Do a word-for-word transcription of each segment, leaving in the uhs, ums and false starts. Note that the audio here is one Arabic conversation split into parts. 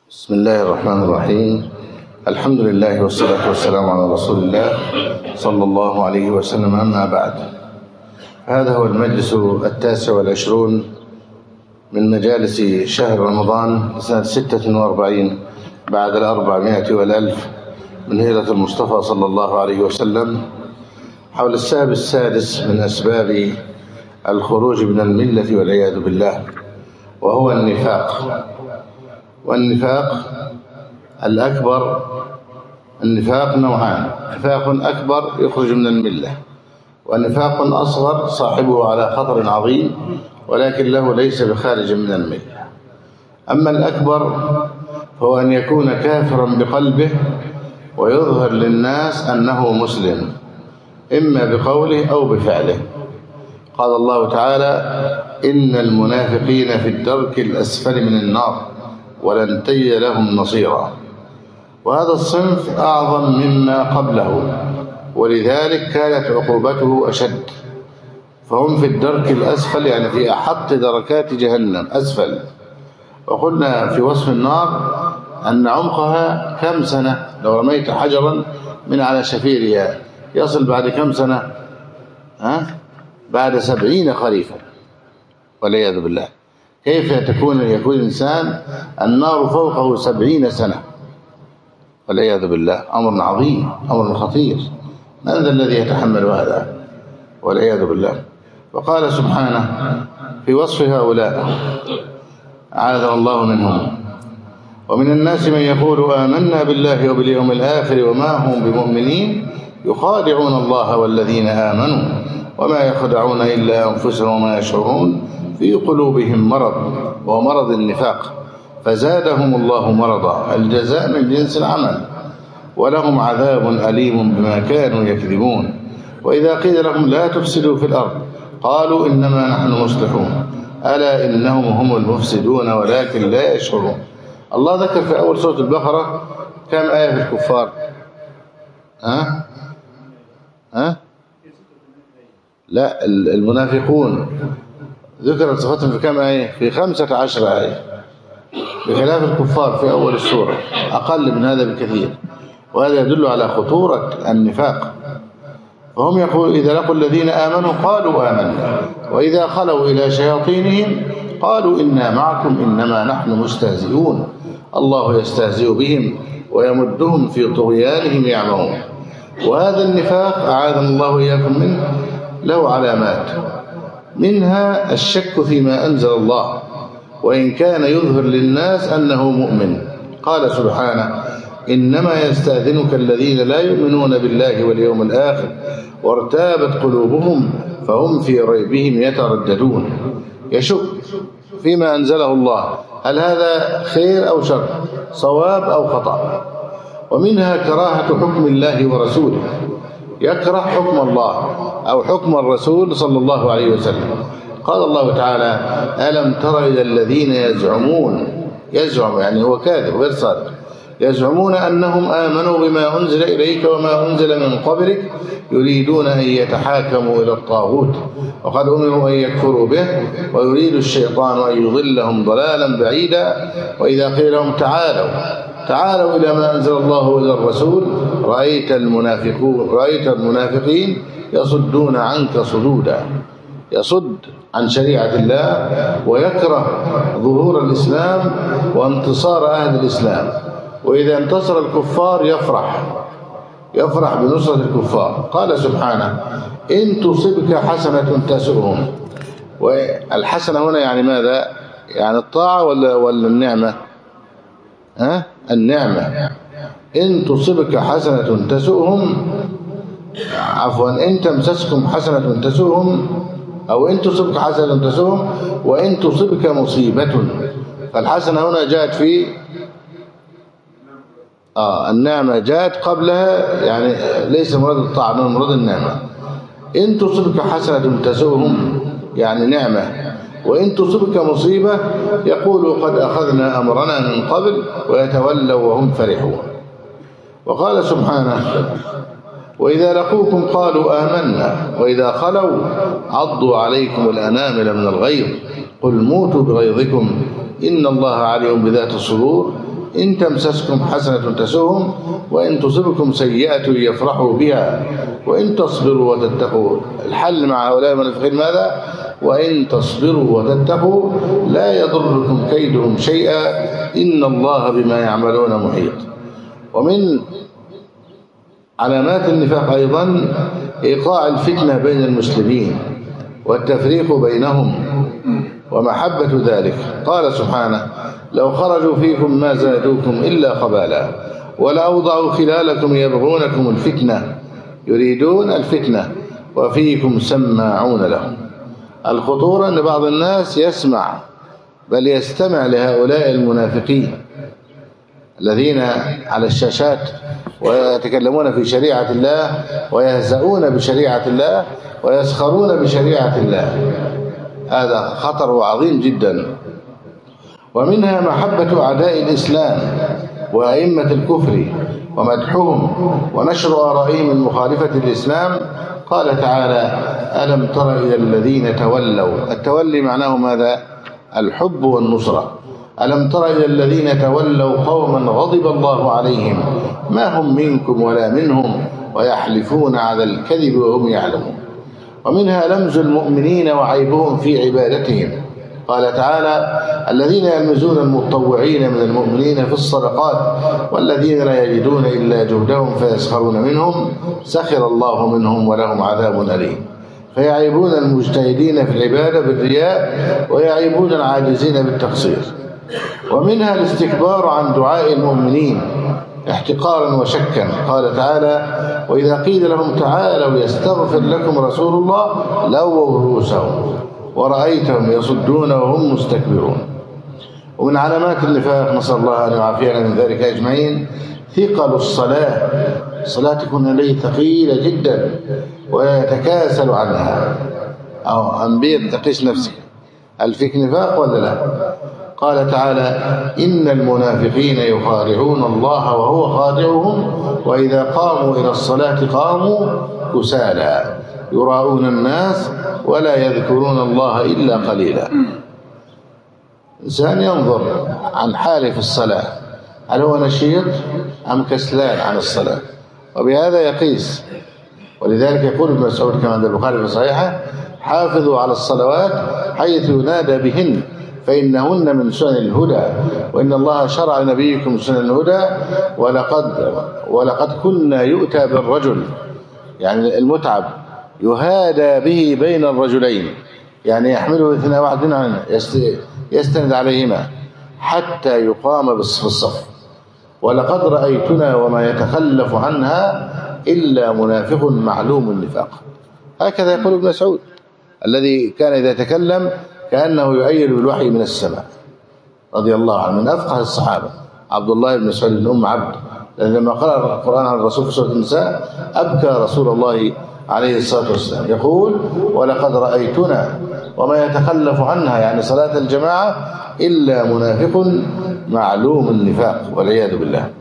بسم الله الرحمن الرحيم. الحمد لله والصلاة والسلام على رسول الله صلى الله عليه وسلم. أما بعد، هذا هو المجلس التاسع والعشرون من مجالس شهر رمضان سنة ستة وأربعين بعد الأربعمائة والألف من هجرة المصطفى صلى الله عليه وسلم، حول السبب السادس من أسباب الخروج من الملة والعياذ بالله، وهو النفاق. والنفاق الأكبر، النفاق نوعان: نفاق أكبر يخرج من الملة، ونفاق أصغر صاحبه على خطر عظيم ولكن له ليس بخارج من الملة. أما الأكبر فهو أن يكون كافرا بقلبه ويظهر للناس أنه مسلم، إما بقوله أو بفعله. قال الله تعالى: إن المنافقين في الدرك الأسفل من النار ولن تجد لهم نصيرا. وهذا الصنف أعظم مما قبله، ولذلك كانت عقوبته أشد. فهم في الدرك الأسفل، يعني في أحط دركات جهنم أسفل. وقلنا في وصف النار أن عمقها كم سنة؟ لو رميت حجرا من على شفيرها يصل بعد كم سنة؟ ها؟ بعد سبعين خريفا والعياذ بالله. كيف تكون يكون الإنسان النار فوقه سبعين سنة والعياذ بالله؟ أمر عظيم، أمر خطير. من ذا الذي يتحمل هذا والعياذ بالله؟ وقال سبحانه في وصف هؤلاء: أعاذنا الله منهم: ومن الناس من يقول آمنا بالله وباليوم الآخر وما هم بمؤمنين يخادعون الله والذين آمنوا وما يخدعون إلا أنفسهم وما يشعرون في قلوبهم مرض، وهو مرض النفاق، فزادهم الله مرضا، الجزاء من جنس العمل، ولهم عذاب أليم بما كانوا يكذبون. وإذا قيل لهم لا تفسدوا في الأرض قالوا إنما نحن مصلحون ألا إنهم هم المفسدون ولكن لا يشعرون. الله ذكر في أول سورة البقرة كم آية في الكفار؟ ها؟ ها؟ لا، المنافقون ذكرت صفاتهم في كم آية؟ في خمسة عشر آية، بخلاف الكفار في أول السورة أقل من هذا بكثير. وهذا يدل على خطورة النفاق. فهم يقول إذا لقوا الذين آمنوا قالوا آمنا وإذا خلوا إلى شياطينهم قالوا إنا معكم إنما نحن مستهزئون الله يستهزئ بهم ويمدهم في طغيانهم يعمهون. وهذا النفاق أعاذنا الله إياكم منه له علامات، منها الشك فيما أنزل الله وإن كان يظهر للناس أنه مؤمن. قال سبحانه: إنما يستأذنك الذين لا يؤمنون بالله واليوم الآخر وارتابت قلوبهم فهم في ريبهم يترددون. يشك فيما أنزله الله، هل هذا خير أو شر، صواب أو خطأ. ومنها كراهة حكم الله ورسوله، يكره حكم الله أو حكم الرسول صلى الله عليه وسلم. قال الله تعالى: ألم تر إلى الذين يزعمون، يزعم يعني هو كاذب غير صادق، يزعمون أنهم آمنوا بما أنزل إليك وما أنزل من قبلك يريدون أن يتحاكموا إلى الطاغوت وقد أمروا أن يكفروا به ويريد الشيطان أن يضلهم ضلالا بعيدا. وإذا قيل لهم تعالوا تعالوا إلى ما أنزل الله وإلى الرسول رأيت المنافقون رأيت المنافقين يصدون عنك صدودا، يصد عن شريعة الله ويكره ظهور الإسلام وانتصار أهل الإسلام. وإذا انتصر الكفار يفرح يفرح بنصرة الكفار. قال سبحانه: إن تصبك حسنة تسؤهم. والحسنة هنا يعني ماذا؟ يعني الطاعة ولا ولا النعمة؟ ها؟ النعمة. إن تصبك حسنة تسؤهم، عفوا إن تمسسكم حسنة تسؤهم، أو إن تصبك حسنة تسؤهم وإن تصبك مصيبة. فالحسنة هنا جاءت في آه النعمة جاءت قبلها، يعني ليس مراد الطاعة من مراد النعمة. إن تصبك حسنة تسؤهم يعني نعمة، وإن تصبك مصيبة يقولوا قد أخذنا أمرنا من قبل ويتولوا وهم فرحون. وقال سبحانه: وإذا لقوكم قالوا آمنا وإذا خلوا عضوا عليكم الأنامل من الغيظ قل موتوا بغيظكم إن الله عليم بذات الصدور إن تمسسكم حسنة تسؤهم وإن تصبكم سيئة يفرحوا بها وإن تصبروا وتتقوا. الحل مع هؤلاء المنافقين ماذا؟ وإن تصبروا وتتقوا لا يضركم كيدهم شيئا إن الله بما يعملون محيط. ومن علامات النفاق أيضا إيقاع الفتنة بين المسلمين والتفريق بينهم ومحبة ذلك. قال سبحانه: لو خرجوا فيكم ما زادوكم إلا خبالا ولأوضعوا خلالكم يبغونكم الفتنة يريدون الفتنة وفيكم سماعون لهم. الخطورة أن بعض الناس يسمع بل يستمع لهؤلاء المنافقين الذين على الشاشات ويتكلمون في شريعة الله ويهزؤون بشريعة الله ويسخرون بشريعة الله. هذا خطر عظيم جدا. ومنها محبة أعداء الإسلام وأئمة الكفر ومدحهم ونشر آرائهم المخالفة للإسلام. قال تعالى: ألم تر إلى الذين تولوا. التولي معناه ماذا؟ الحب والنصرة. ألم تر إلى الذين تولوا قوما غضب الله عليهم ما هم منكم ولا منهم ويحلفون على الكذب وهم يعلمون. ومنها لمز المؤمنين وعيبهم في عبادتهم. قال تعالى: الذين يلمزون المتطوعين من المؤمنين في الصدقات والذين لا يجدون إلا جهدهم فيسخرون منهم سخر الله منهم ولهم عذاب أليم. فيعيبون المجتهدين في العبادة بالرياء ويعيبون العاجزين بالتقصير. ومنها الاستكبار عن دعاء المؤمنين احتقارا وشكا. قال تعالى: وإذا قيل لهم تعالوا يستغفر لكم رسول الله لووا رؤوسهم ورأيتهم يصدون وهم مستكبرون. ومن علامات النفاق نسأل الله أن يعافينا من ذلك أجمعين ثقل الصلاة. الصلاة تكون عليه ثقيلة جدا ويتكاسل عنها. أو أنبياء تقيس نفسك، هل فيك نفاق ولا لا؟ قال تعالى: إن المنافقين يخادعون الله وهو خادعهم وإذا قاموا إلى الصلاة قاموا كسالى يراءون الناس ولا يذكرون الله إلا قليلا. إنسان ينظر عن حاله في الصلاة هل هو نشيط أم كسلان عن الصلاة، وبهذا يقيس. ولذلك يقول ابن مسعود كما عند البخاري في صحيحه: حافظوا على الصلوات حيث ينادى بهن فإنهن من سنن الهدى وإن الله شرع لنبيكم سنن الهدى ولقد ولقد كنا يؤتى بالرجل، يعني المتعب يهادى به بين الرجلين، يعني يحمله اثنين واحد منهم يستند عليهما حتى يقام بالصف. ولقد رأيتنا وما يتخلف عنها إلا منافق معلوم النفاق. هكذا يقول ابن مسعود الذي كان إذا تكلم كأنه يؤيد بالوحي من السماء رضي الله عنه، من أفقه الصحابة عبد الله بن مسعود بن أم عبد، لما قرأ القرآن عن الرسول في سورة النساء أبكى رسول الله عليه الصلاة والسلام يقول: ولقد رأيتنا وما يتخلف عنها، يعني صلاة الجماعة، إلا منافق معلوم النفاق والعياذ بالله.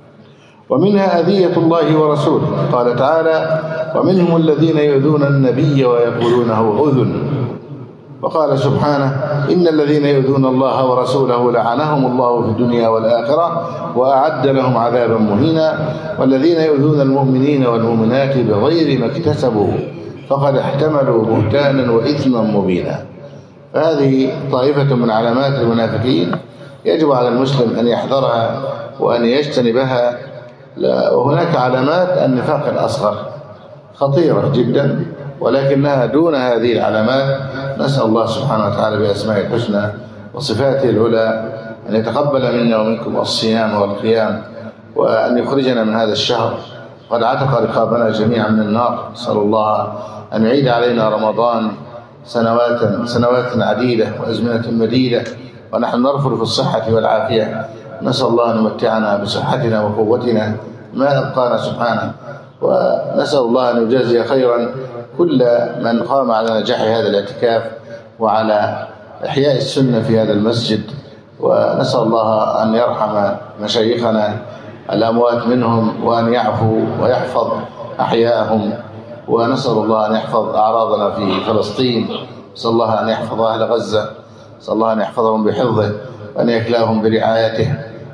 ومنها أذية الله ورسوله. قال تعالى: ومنهم الذين يؤذون النبي ويقولون هو أذن. وقال سبحانه: إن الذين يؤذون الله ورسوله لعنهم الله في الدنيا والآخرة وأعد لهم عذابا مهينا. والذين يؤذون المؤمنين والمؤمنات بغير ما اكتسبوا فقد احتملوا بهتانا وإثما مبينا. فهذه طائفة من علامات المنافقين يجب على المسلم أن يحذرها وأن يجتنبها. وهناك علامات النفاق الأصغر خطيرة جدا ولكنها دون هذه العلامات. نسأل الله سبحانه وتعالى بأسمائه الحسنى وصفاته العلى أن يتقبل منا ومنكم الصيام والقيام وأن يخرجنا من هذا الشهر قد عتق رقابنا جميعا من النار. نسأل الله أن يعيد علينا رمضان سنوات سنوات عديدة وأزمنة مديدة ونحن نرفض في الصحة والعافية. نسأل الله أن يمتعنا بصحتنا وقوتنا ما أبقانا سبحانه، ونسأل الله أن يجازي خيرا كل من قام على نجاح هذا الاعتكاف وعلى إحياء السنة في هذا المسجد. ونسأل الله أن يرحم مشايخنا الأموات منهم وأن يعفو ويحفظ أحياءهم. ونسأل الله أن يحفظ أعراضنا في فلسطين. نسأل الله أن يحفظ أهل غزة. نسأل الله أن يحفظهم بحفظه وأن يكلاهم برعايته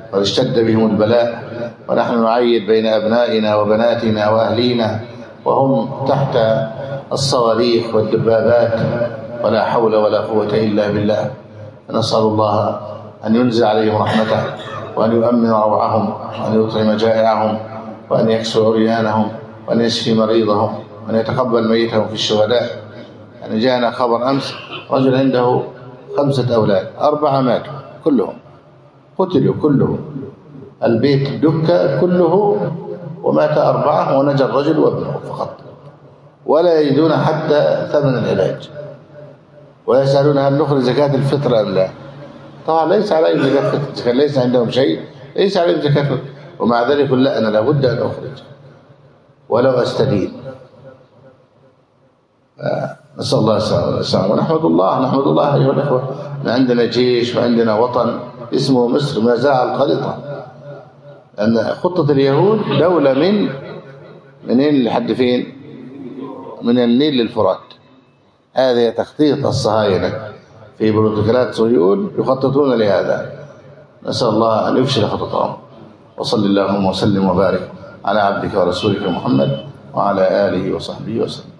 قد اشتد بهم البلاء، ونحن نعيد بين أبنائنا وبناتنا وأهلينا وهم تحت الصواريخ والدبابات، ولا حول ولا قوة إلا بالله. نسأل الله أن ينزل عليهم رحمته، وأن يؤمن روعهم، وأن يطعم جائعهم، وأن يكسو عريانهم، وأن يشفي مريضهم، وأن يتقبل ميتهم في الشهداء. يعني جاءنا خبر أمس رجل عنده خمسة أولاد، أربعة ماتوا كلهم، قتلوا كلهم، البيت دك كله، ومات أربعة ونجا الرجل وابنه فقط، ولا يجدون حتى ثمن العلاج، ويسألون هل نخرج زكاة الفطر أم لا. طبعا ليس عليهم زكاة فطر، ليس عندهم شيء، ليس عليهم زكاة فطر، ومع ذلك لا، أنا لابد أن أخرج ولو أستدين. نسأل الله السلامة ونحمد الله. نحمد الله أيها الأخوة، عندنا جيش وعندنا وطن اسمه مصر ما زال الخريطة، لأن خطة اليهود دولة من منين لحد فين؟ من النيل للفرات. هذه تخطيط الصهاينة في بروتوكولات صهيون يخططون لهذا. نسأل الله أن يفشل خططهم. وصل اللهم وسلم وبارك على عبدك ورسولك محمد وعلى آله وصحبه وسلم.